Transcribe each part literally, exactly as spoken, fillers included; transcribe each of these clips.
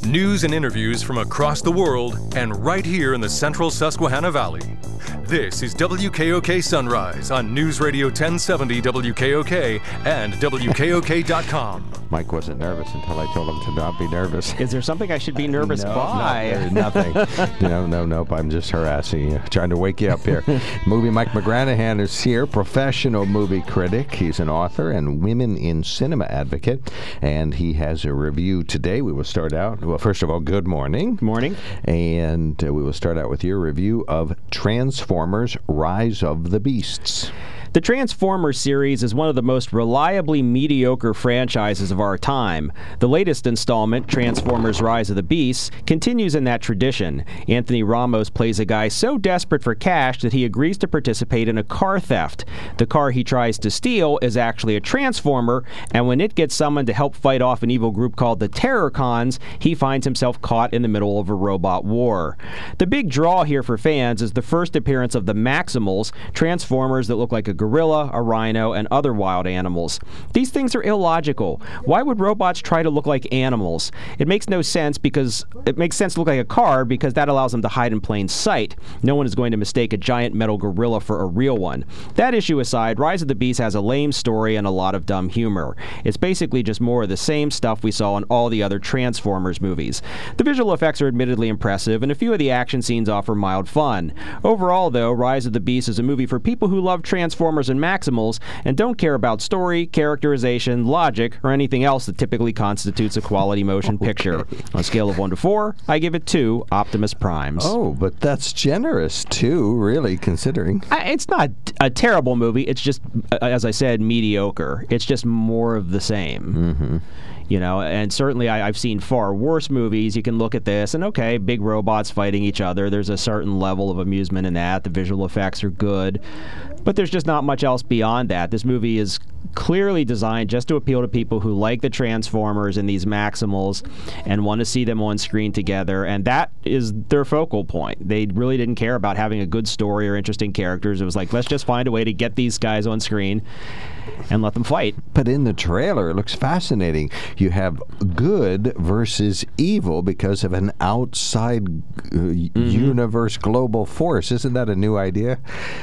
News and interviews from across the world and right here in the central Susquehanna Valley. This is W K O K Sunrise on News Radio ten seventy W K O K and W K O K dot com. Mike wasn't nervous until I told him to not be nervous. Is there something I should be nervous no, by? Not, nothing. no, no, nope. I'm just harassing you, trying to wake you up here. Movie Mike McGranahan is here, professional movie critic. He's an author and women in cinema advocate, and he has a review today. We will start out, well, first of all, good morning. Good morning. And uh, we will start out with your review of Transformers: Rise of the Beasts. The Transformers series is one of the most reliably mediocre franchises of our time. The latest installment, Transformers: Rise of the Beasts, continues in that tradition. Anthony Ramos plays a guy so desperate for cash that he agrees to participate in a car theft. The car he tries to steal is actually a Transformer, and when it gets summoned to help fight off an evil group called the Terrorcons, he finds himself caught in the middle of a robot war. The big draw here for fans is the first appearance of the Maximals, Transformers that look like a gorilla, a rhino, and other wild animals. These things are illogical. Why would robots try to look like animals? It makes no sense because it makes sense to look like a car because that allows them to hide in plain sight. No one is going to mistake a giant metal gorilla for a real one. That issue aside, Rise of the Beast has a lame story and a lot of dumb humor. It's basically just more of the same stuff we saw in all the other Transformers movies. The visual effects are admittedly impressive, and a few of the action scenes offer mild fun. Overall, though, Rise of the Beast is a movie for people who love Transformers and Maximals and don't care about story, characterization, logic, or anything else that typically constitutes a quality motion okay. picture. On a scale of one to four, I give it two Optimus Primes. Oh, but that's generous, too, really, considering. I, it's not a terrible movie. It's just, as I said, mediocre. It's just more of the same. Mm-hmm. You know, and certainly I, I've seen far worse movies. You can look at this and, okay, big robots fighting each other. There's a certain level of amusement in that. The visual effects are good. But there's just not much else beyond that. This movie is clearly designed just to appeal to people who like the Transformers and these Maximals and want to see them on screen together, and that is their focal point. They really didn't care about having a good story or interesting characters. It was like, let's just find a way to get these guys on screen and let them fight. But in the trailer, it looks fascinating. You have good versus evil because of an outside uh, mm-hmm. universe global force. Isn't that a new idea?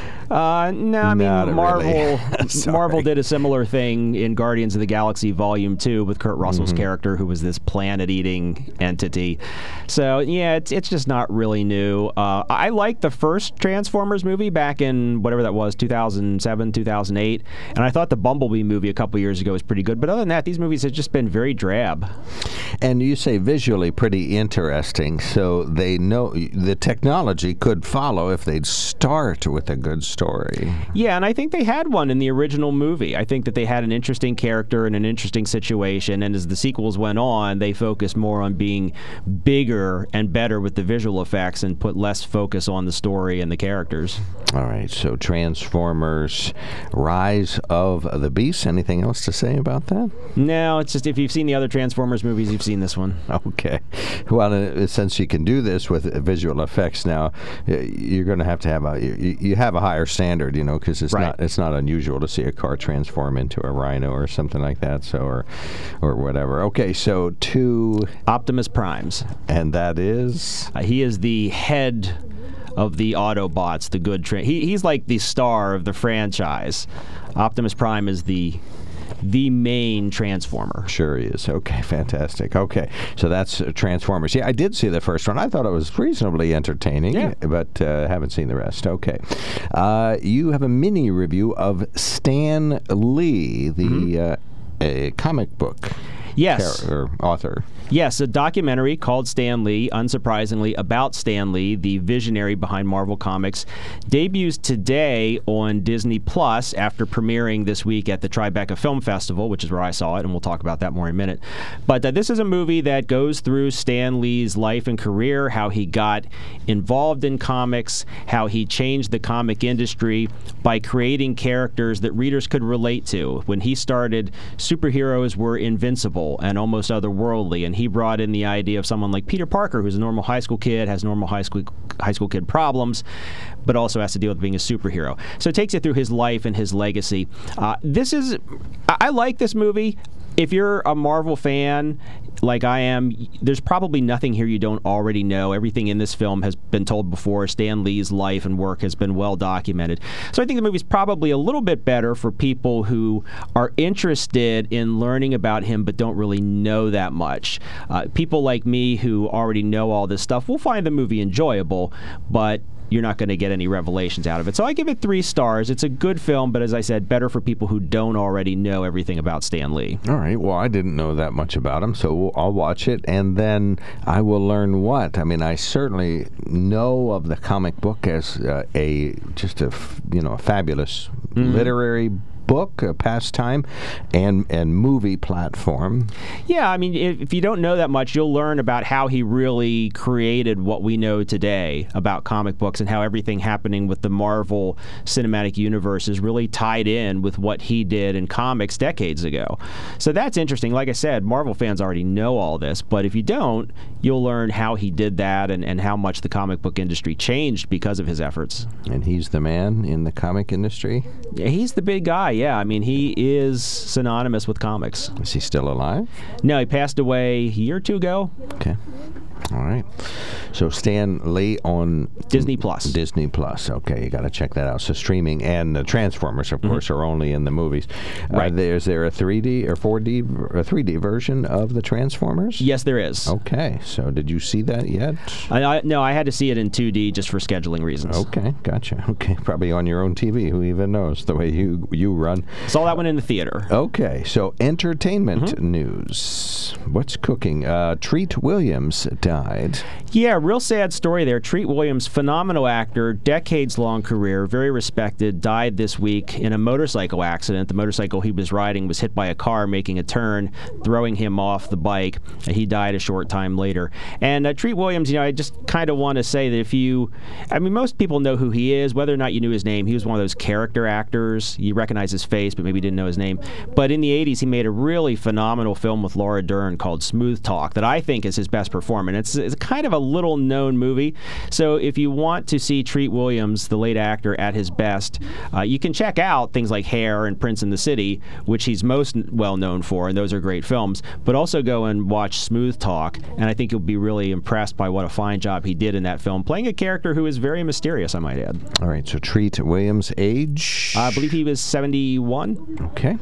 Uh, no, I mean, Not Marvel really. Marvel did a similar thing in Guardians of the Galaxy Volume two with Kurt Russell's mm-hmm. character, who was this planet-eating entity. So, yeah, it's, it's just not really new. Uh, I liked the first Transformers movie back in whatever that was, two thousand seven, two thousand eight, and I thought the Bumblebee movie a couple years ago was pretty good. But other than that, these movies have just been very drab. And you say visually pretty interesting, so they know the technology could follow if they'd start with a good story. Story. Yeah, and I think they had one in the original movie. I think that they had an interesting character and an interesting situation, and as the sequels went on, they focused more on being bigger and better with the visual effects and put less focus on the story and the characters. All right, so Transformers: Rise of the Beasts. Anything else to say about that? No, it's just if you've seen the other Transformers movies, you've seen this one. Okay. Well, uh, since you can do this with visual effects now, you're going to have to have a you, you have a higher standard, you know, because it's right. not it's not unusual to see a car transform into a rhino or something like that. So or or whatever. Okay, so two Optimus Primes, and that is uh, he is the head of the Autobots, the good tra- he he's like the star of the franchise. Optimus Prime is the the main Transformer. Sure he is. Okay, fantastic. Okay, so that's uh, Transformers. Yeah, I did see the first one. I thought it was reasonably entertaining, yeah. but uh, haven't seen the rest. Okay. Uh, you have a mini review of Stan Lee, the mm-hmm. uh, a comic book yes. Or author. Yes, a documentary called Stan Lee, unsurprisingly, about Stan Lee, the visionary behind Marvel Comics, debuts today on Disney Plus after premiering this week at the Tribeca Film Festival, which is where I saw it, and we'll talk about that more in a minute. But uh, this is a movie that goes through Stan Lee's life and career, how he got involved in comics, how he changed the comic industry by creating characters that readers could relate to. When he started, superheroes were invincible and almost otherworldly, and he brought in the idea of someone like Peter Parker, who's a normal high school kid, has normal high school high school kid problems, but also has to deal with being a superhero. So it takes you through his life and his legacy. Uh, this is, I, I like this movie. If you're a Marvel fan, like I am, there's probably nothing here you don't already know. Everything in this film has been told before. Stan Lee's life and work has been well documented. So I think the movie's probably a little bit better for people who are interested in learning about him but don't really know that much. Uh, people like me who already know all this stuff will find the movie enjoyable, but you're not going to get any revelations out of it. So I give it three stars. It's a good film, but as I said, better for people who don't already know everything about Stan Lee. All right. Well, I didn't know that much about him, so I'll watch it, and then I will learn what. I mean, I certainly know of the comic book as uh, a just a you know a fabulous mm. literary book, a pastime, and and movie platform. Yeah, I mean, if, if you don't know that much, you'll learn about how he really created what we know today about comic books and how everything happening with the Marvel Cinematic Universe is really tied in with what he did in comics decades ago. So that's interesting. Like I said, Marvel fans already know all this, but if you don't, you'll learn how he did that and, and how much the comic book industry changed because of his efforts. And he's the man in the comic industry? Yeah, he's the big guy. Yeah, I mean, he is synonymous with comics. Is he still alive? No, he passed away a year or two ago. Okay. All right. So Stan Lee on Disney Plus. Disney Plus. Okay, you got to check that out. So streaming, and the Transformers, of mm-hmm. course, are only in the movies. Right. Uh, there, is there a three D or four D or three D version of the Transformers? Yes, there is. Okay. So did you see that yet? I, I, no, I had to see it in two D just for scheduling reasons. Okay, gotcha. Okay, probably on your own T V. Who even knows the way you you run? Saw that one in the theater. Okay. So entertainment mm-hmm. news. What's cooking? Uh, Treat Williams died. Yeah, real sad story there. Treat Williams, phenomenal actor, decades-long career, very respected, died this week in a motorcycle accident. The motorcycle he was riding was hit by a car making a turn, throwing him off the bike. He died a short time later. And uh, Treat Williams, you know, I just kind of want to say that if you, I mean, most people know who he is, whether or not you knew his name. He was one of those character actors. You recognize his face, but maybe didn't know his name. But in the eighties, he made a really phenomenal film with Laura Dern called Smooth Talk that I think is his best performance. It's, it's kind of a little-known movie. So if you want to see Treat Williams, the late actor, at his best, uh, you can check out things like Hair and Prince in the City, which he's most well-known for, and those are great films. But also go and watch Smooth Talk, and I think you'll be really impressed by what a fine job he did in that film, playing a character who is very mysterious, I might add. All right, so Treat Williams' age? I believe he was seventy-one. Okay.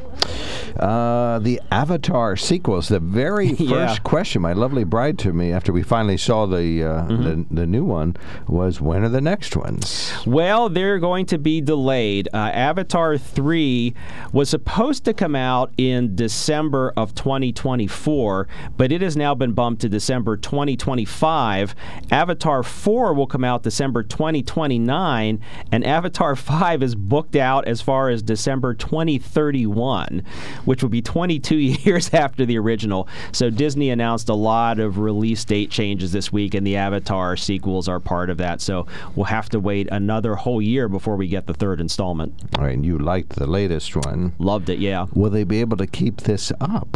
Uh, the Avatar sequels, the very first yeah. question my lovely bride to me after we finally saw the Uh, mm-hmm. the, the new one was, when are the next ones? Well, they're going to be delayed. Uh, Avatar three was supposed to come out in December of twenty twenty-four, but it has now been bumped to December twenty twenty-five. Avatar four will come out December twenty twenty-nine, and Avatar five is booked out as far as December twenty thirty-one, which will be twenty-two years after the original. So Disney announced a lot of release date changes this week, and the Avatar sequels are part of that. So we'll have to wait another whole year before we get the third installment. All right, and you liked the latest one. Loved it, yeah. Will they be able to keep this up?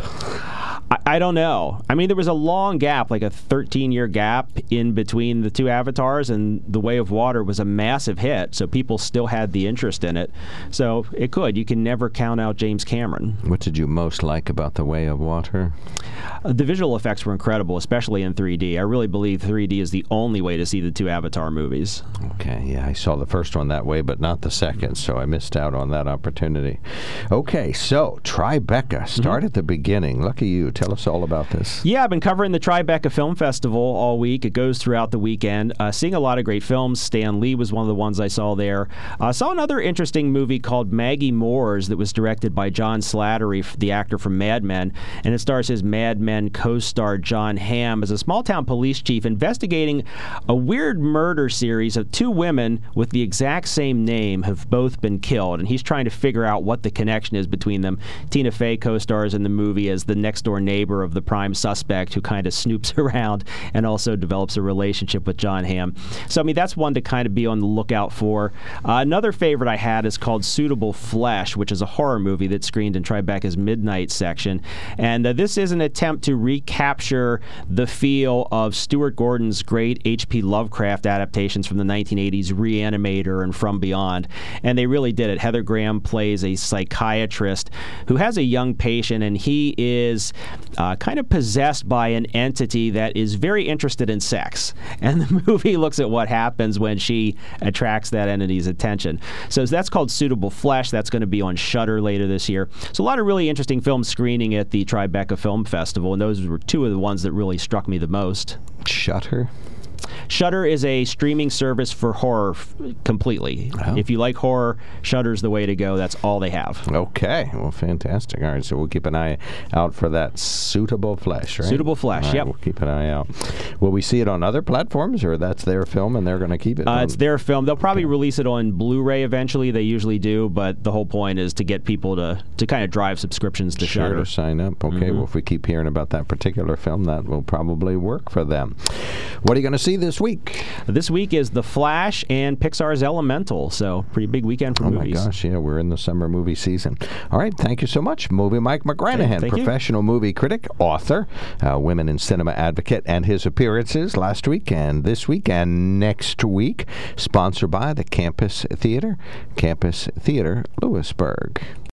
I, I don't know. I mean, there was a long gap, like a thirteen-year gap in between the two Avatars, and The Way of Water was a massive hit, so people still had the interest in it. So it could. You can never count out James Cameron. What did you most like about The Way of Water? Uh, the visual effects were incredible, especially in three D. I really believe three D is the only way to see the two Avatar movies. Okay, yeah, I saw the first one that way, but not the second, so I missed out on that opportunity. Okay, so Tribeca, start mm-hmm. at the beginning. Lucky you. Tell us all about this. Yeah, I've been covering the Tribeca Film Festival all week. It goes throughout the weekend. Uh, seeing a lot of great films. Stan Lee was one of the ones I saw there. I uh, saw another interesting movie called Maggie Moores that was directed by John Slattery, the actor from Mad Men, and it stars his Mad Men co-star John Hamm as a small-town police chief investigating a weird murder series of two women with the exact same name have both been killed, and he's trying to figure out what the connection is between them. Tina Fey co-stars in the movie as the next-door neighbor of the prime suspect who kind of snoops around and also develops a relationship with John Hamm. So, I mean, that's one to kind of be on the lookout for. Uh, another favorite I had is called Suitable Flesh, which is a horror movie that screened in Tribeca's Midnight section. And uh, this is an attempt to recapture the feel of Stuart Gordon's great H P Lovecraft adaptations from the nineteen eighties, Reanimator and From Beyond. And they really did it. Heather Graham plays a psychiatrist who has a young patient, and he is uh, kind of possessed by an entity that is very interested in sex. And the movie looks at what happens when she attracts that entity's attention. So that's called Suitable Flesh. That's going to be on Shudder later this year. So a lot of really interesting films screening at the Tribeca Film Festival, and those were two of the ones that really struck me the most. Shudder? Shudder is a streaming service for horror f- completely. Oh. If you like horror, Shudder's the way to go. That's all they have. Okay. Well, fantastic. All right, so we'll keep an eye out for that Suitable Flesh, right? Suitable Flesh, All right, yep. We'll keep an eye out. Will we see it on other platforms, or that's their film and they're going to keep it? Uh, on? it's their film. They'll probably release it on Blu-ray eventually. They usually do, but the whole point is to get people to, to kind of drive subscriptions to Sure, Shudder. to sign up. Okay, Mm-hmm. well, if we keep hearing about that particular film, that will probably work for them. What are you going to see this week? This week is The Flash and Pixar's Elemental, so pretty big weekend for Oh movies. my gosh, yeah, we're in the summer movie season. All right, thank you so much. Movie Mike McGranahan, Thank you. professional movie critic, author, uh, women in cinema advocate, and his appearances last week and this week and next week, sponsored by the Campus Theater, Campus Theater, Lewisburg.